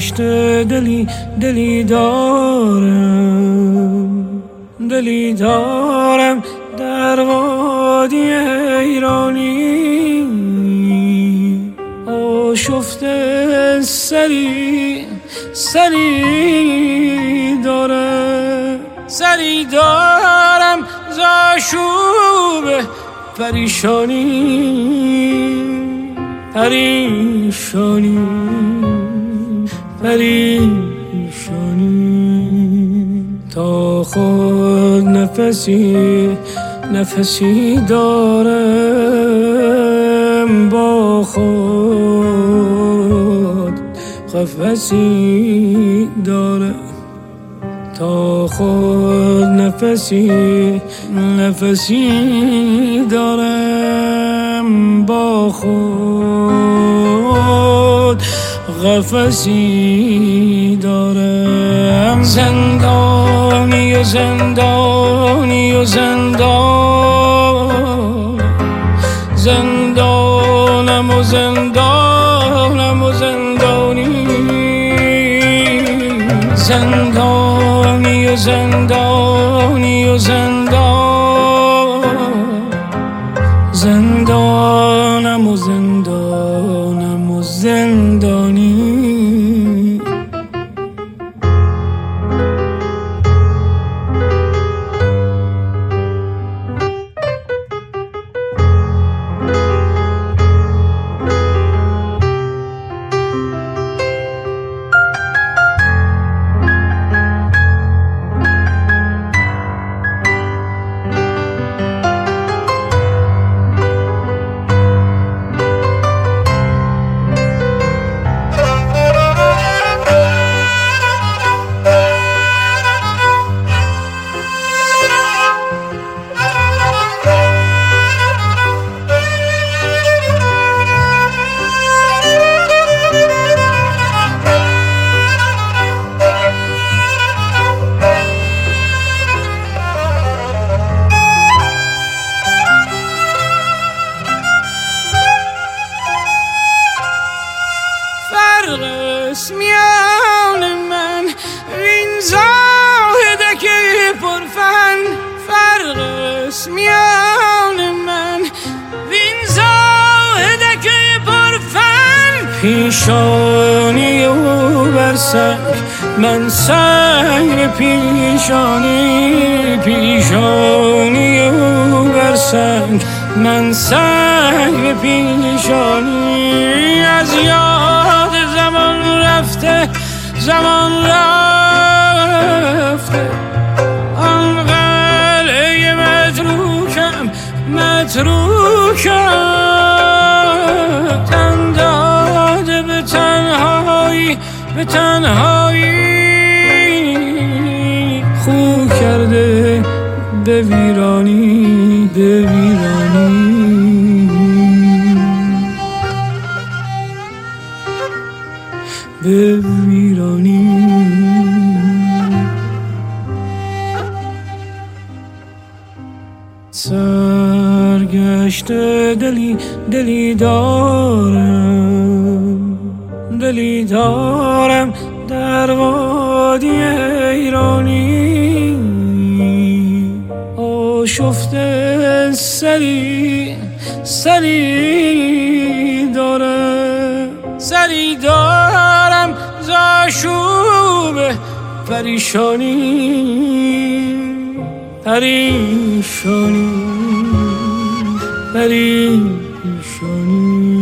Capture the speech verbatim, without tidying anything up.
سرگشت دلی دلی دارم دلی دارم در وادی ایرانی آشفته سری سری دارم سری دارم زاشوب پریشانی پریشانی پریشانی تا خود نفسی نفسی دارم با خود قفسی دارم تا خود نفسی نفسی دارم با خود قفسی دارم زندانی و زندانی و زندان زندانم و زندانم و زندانی زندانی و زندانی و زندان زندانم و زندانم و زندانی میان من وین زاهدک پرفن فرق است میان من وین زاهدک پرفن پیشانی او بر سنگ من سنگ پیشانی پیشانی او بر سنگ من سنگ پیشانی از یاد زمان رفته زمان رفته آن قلعه متروکم متروکم تن داده به تنهایی به تنهایی خو کرده به ویرانی به ویرانی به ویرانی سرگشت دلی دلی دارم دلی دارم در وادی ایرانی آشفته سری سری دارم سری دارم زاشوب پریشانی پریشانی پریشانی